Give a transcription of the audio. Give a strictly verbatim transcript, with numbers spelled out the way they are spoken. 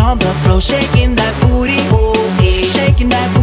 on the floor, shaking that booty, oh, yeah. Shaking that booty.